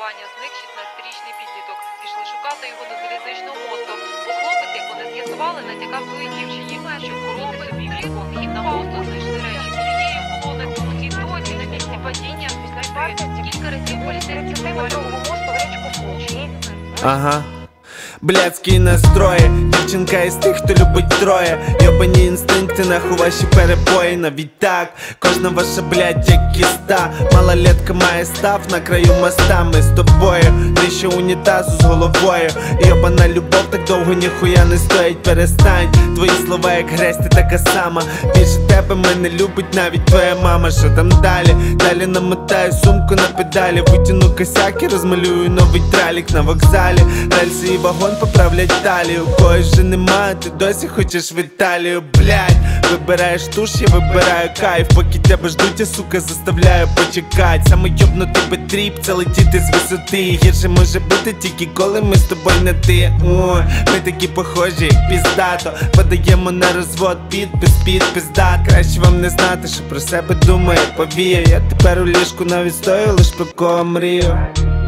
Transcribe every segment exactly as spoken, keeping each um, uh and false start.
Ваня зник шістнадцятирічний підліток. Пішли шукати його до залізничного мосту. Бо хлопець, як вони з'ясували, натякав своїй дівчині, що вкороти собі влітку. Вхід на мосту знайшли речі цієї колони. У цій точці на місці падіння знайшли кілька разів поліцейські вивалювали мосту в річку Фуч. Ага. Блядський настрої, дівчинка із тих, хто любить троє. Йобані інстинкти, нахуй ваші перебої. Навіть так, кожна ваша блядь, як кіста. Малолетка має став на краю моста. Ми з тобою, нижче унітазу з головою. Йобана любов так довго ніхуя не стоїть. Перестань, твої слова як грязь, ти така сама. Більше тебе мене любить навіть твоя мама. Що там далі? Далі намотаю сумку на педалі. Витяну косяк і розмалюю новий тралік на вокзалі. Рельси і вагон поправлять талію. Когось вже немає, ти досі хочеш в Італію. Блядь, вибираєш туш, я вибираю кайф. Поки тебе ждуть, я, сука, заставляю почекать. Саме йобнутий потріб, це летіти з висоти. Гірше може бути тільки коли ми з тобою не ти. Ой, ми такі похожі, як піздато. Подаємо на розвод, підпис, під пизда. Краще вам не знати, що про себе думає повія. Я тепер у ліжку навіть стою, лиш про кого мрію.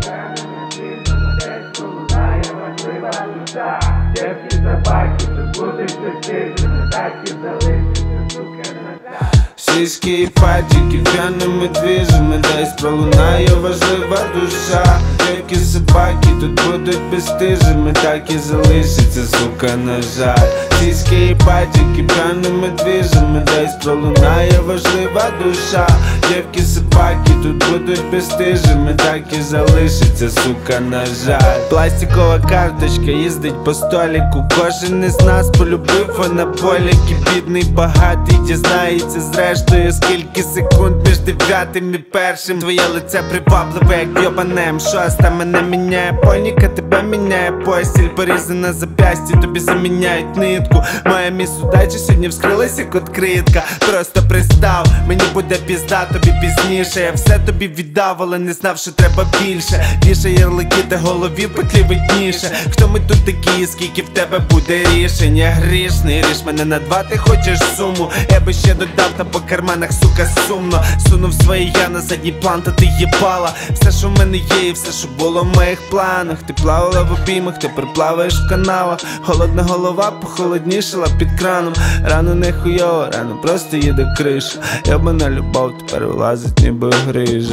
Девки собаки, це будуть сусіди, не так і залишиться, сука, назад. Сіськи і патіки п'яними двіжами, десь пролунає важлива душа. Девки собаки тут будуть безстижими, так і залишиться, сука, на жаль. Сіськи і патіки п'яними двіжами, десь пролунає важлива душа. Девки собаки тут будуть безстижими, так і залишиться, сука, на жаль. Пластикова карточка їздить по століку. Кожен із нас полюбив анаболіки. Бідний багатий дізнається зрештою, скільки секунд між дев'ятим і першим. Твоє лице привабливе, як йобанем шоста. Мене міняє паніка, тебе міняє постіль. Порізана зап'ястя, тобі заміняють нитку. Моя міс удачі сьогодні вскрилася як откритка. Просто пристав, мені буде пізда, тобі пізніше. Я все тобі віддав, але не знав, що треба більше. Вішай ярлики та голові петлі видніше. Хто ми тут такі, скільки в тебе буде рішення? Грішний, ріж мене на два, ти хочеш суму. Я би ще додав, та по карманах, сука, сумно. Сунув своє я на задній план, та ти їбала все, що в мене є, і все, що було в моїх планах. Ти плавала в обіймах, тепер плаваєш в каналах. Холодна голова похолоднішала під краном. Рано не хуйово, рано просто їде криша. Йобана любов тепер вилазить ніби грижа.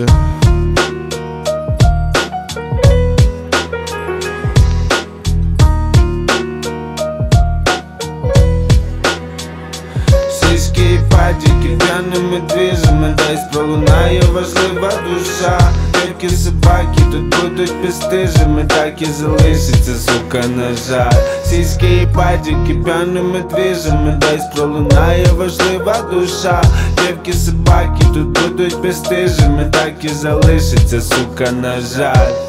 Сіськи і патіки п'яними двіжами, десь пролунає важлива душа. Девки собаки тут будуть безстижими, так і залишиться, сука, на жаль. Сіськи і патіки п'яними двіжами, десь пролунає важлива душа. Девки собаки тут будуть безстижими, так і залишиться, сука, на жаль.